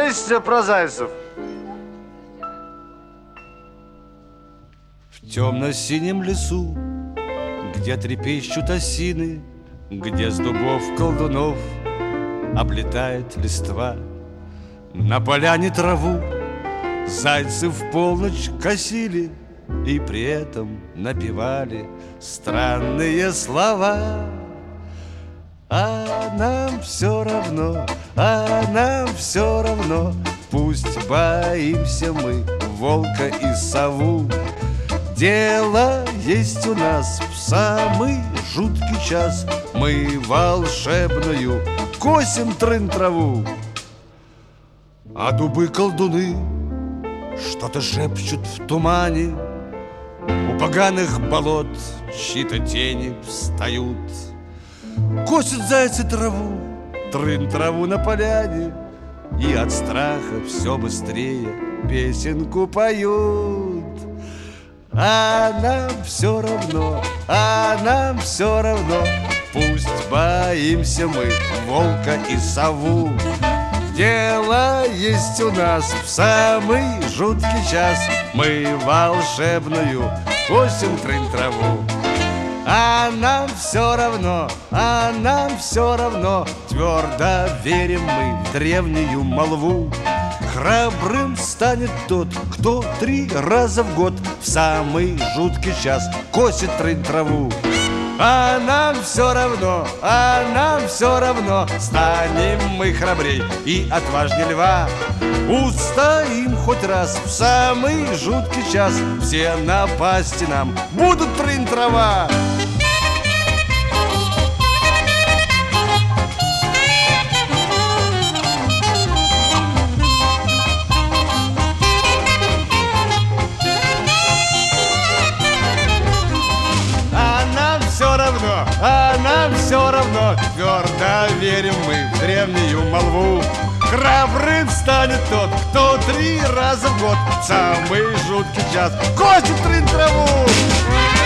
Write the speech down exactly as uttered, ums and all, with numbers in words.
есть про зайцев? В темно-синем лесу, где трепещут осины, где с дубов колдунов облетает листва, на поляне траву зайцы в полночь косили и при этом напевали странные слова. А нам все равно, а нам все равно, пусть боимся мы волка и сову. Дело есть у нас в самый жуткий час, мы волшебную косим трын-траву. А дубы-колдуны что-то шепчут в тумане, у поганых болот чьи-то тени встают. Косят зайцы траву, трын-траву на поляне, и от страха все быстрее песенку поют. А нам все равно, а нам все равно, пусть боимся мы волка и сову. Дело есть у нас в самый жуткий час, мы волшебную косим трын-траву. А нам все равно, а нам все равно, твердо верим мы в древнюю молву. Храбрым станет тот, кто три раза в год в самый жуткий час косит трын-траву. А нам все равно, а нам все равно, станем мы храбрей и отважней льва. Устоим хоть раз в самый жуткий час, все напасти нам будут трын-трава. А нам все равно, твердо верим мы в древнюю молву. Храбрым станет тот, кто три раза в год в самый жуткий час косит трын-траву.